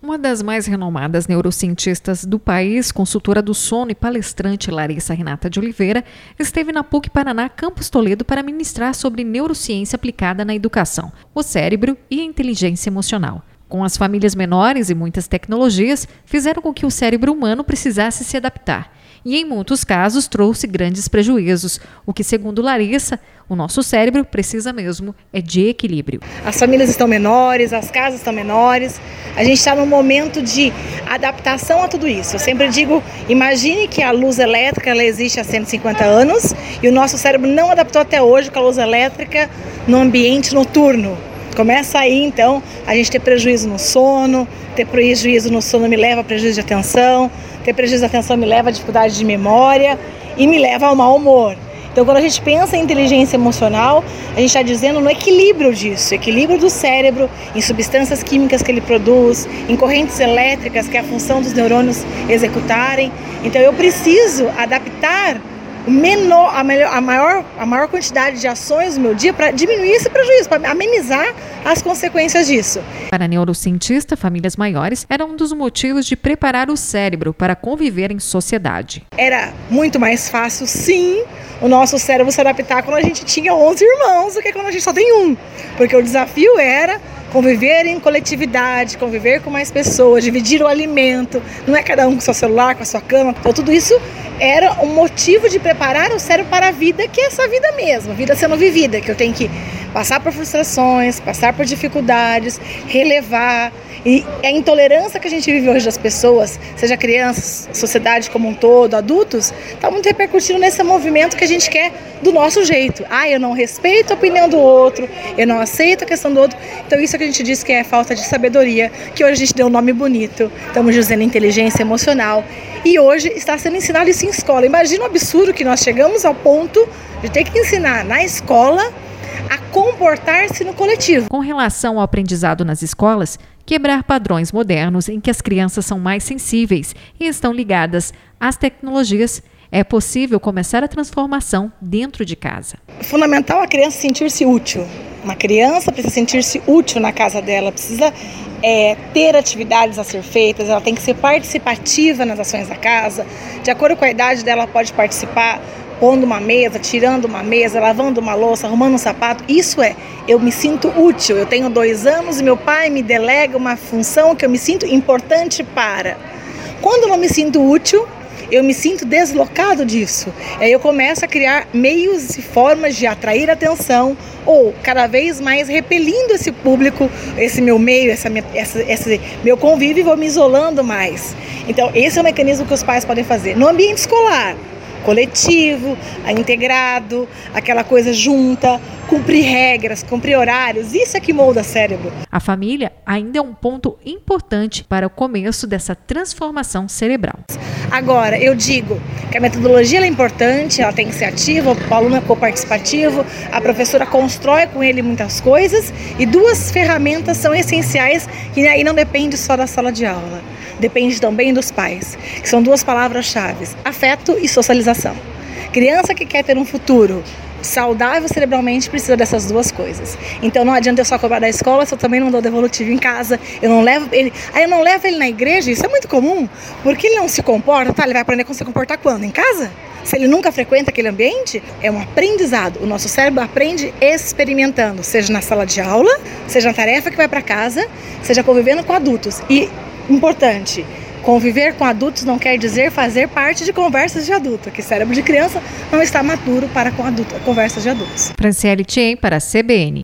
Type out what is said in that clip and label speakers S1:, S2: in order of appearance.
S1: Uma das mais renomadas neurocientistas do país, consultora do sono e palestrante Larissa Renata de Oliveira, esteve na PUC Paraná, Campus Toledo, para ministrar sobre neurociência aplicada na educação, o cérebro e a inteligência emocional. Com as famílias menores e muitas tecnologias, fizeram com que o cérebro humano precisasse se adaptar. E, em muitos casos, trouxe grandes prejuízos, o que, segundo Larissa, o nosso cérebro precisa mesmo é de equilíbrio.
S2: As famílias estão menores, as casas estão menores, a gente está num momento de adaptação a tudo isso. Eu sempre digo, imagine que a luz elétrica ela existe há 150 anos e o nosso cérebro não adaptou até hoje com a luz elétrica no ambiente noturno. Começa aí, então, a gente ter prejuízo no sono, ter prejuízo no sono me leva a prejuízo de atenção, ter prejuízo de atenção me leva a dificuldade de memória e me leva ao mau humor. Então, quando a gente pensa em inteligência emocional, a gente está dizendo no equilíbrio disso, equilíbrio do cérebro, em substâncias químicas que ele produz, em correntes elétricas, que é a função dos neurônios executarem. Então, eu preciso adaptar a maior quantidade de ações no meu dia para diminuir esse prejuízo, para amenizar as consequências disso.
S1: Para a neurocientista, famílias maiores eram um dos motivos de preparar o cérebro para conviver em sociedade.
S2: Era muito mais fácil, sim, o nosso cérebro se adaptar quando a gente tinha 11 irmãos do que quando a gente só tem um. Porque o desafio era conviver em coletividade, conviver com mais pessoas, dividir o alimento, não é cada um com seu celular, com a sua cama. Então tudo isso era um motivo de preparar o cérebro para a vida, que é essa vida mesmo, a vida sendo vivida, que eu tenho que passar por frustrações, passar por dificuldades, relevar. E a intolerância que a gente vive hoje das pessoas, seja crianças, sociedade como um todo, adultos, está muito repercutindo nesse movimento que a gente quer do nosso jeito. Eu não respeito a opinião do outro, eu não aceito a questão do outro. Então isso é que a gente diz que é falta de sabedoria, que hoje a gente deu um nome bonito, estamos dizendo inteligência emocional. E hoje está sendo ensinado isso em escola. Imagina o absurdo que nós chegamos ao ponto de ter que ensinar na escola a comportar-se no coletivo.
S1: Com relação ao aprendizado nas escolas, quebrar padrões modernos em que as crianças são mais sensíveis e estão ligadas às tecnologias, é possível começar a transformação dentro de casa.
S2: É fundamental a criança sentir-se útil. Uma criança precisa sentir-se útil na casa dela, precisa ter atividades a ser feitas, ela tem que ser participativa nas ações da casa. De acordo com a idade dela, pode participar pondo uma mesa, tirando uma mesa, lavando uma louça, arrumando um sapato. Isso eu me sinto útil. Eu tenho 2 anos e meu pai me delega uma função que eu me sinto importante para. Quando eu não me sinto útil, eu me sinto deslocado disso. Aí eu começo a criar meios e formas de atrair atenção ou cada vez mais repelindo esse público, esse meu meio, esse meu convívio, e vou me isolando mais. Então esse é o mecanismo que os pais podem fazer. No ambiente escolar, coletivo, integrado, aquela coisa junta, cumprir regras, cumprir horários, isso é que molda o cérebro.
S1: A família ainda é um ponto importante para o começo dessa transformação cerebral.
S2: Agora, eu digo que a metodologia é importante, ela tem que ser ativa, o aluno é coparticipativo, a professora constrói com ele muitas coisas e 2 ferramentas são essenciais que aí não depende só da sala de aula. Depende também dos pais, que são 2 palavras-chave: afeto e socialização. Criança que quer ter um futuro saudável cerebralmente precisa dessas 2 coisas. Então não adianta eu só cobrar da escola se eu também não dou devolutivo em casa. Eu não levo ele na igreja, isso é muito comum, porque ele não se comporta, ele vai aprender a se comportar quando? Em casa? Se ele nunca frequenta aquele ambiente, é um aprendizado. O nosso cérebro aprende experimentando, seja na sala de aula, seja na tarefa que vai para casa, seja convivendo com adultos. E importante, conviver com adultos não quer dizer fazer parte de conversas de adulto, que o cérebro de criança não está maduro para conversas de adultos.
S1: Franciele Tien para a CBN.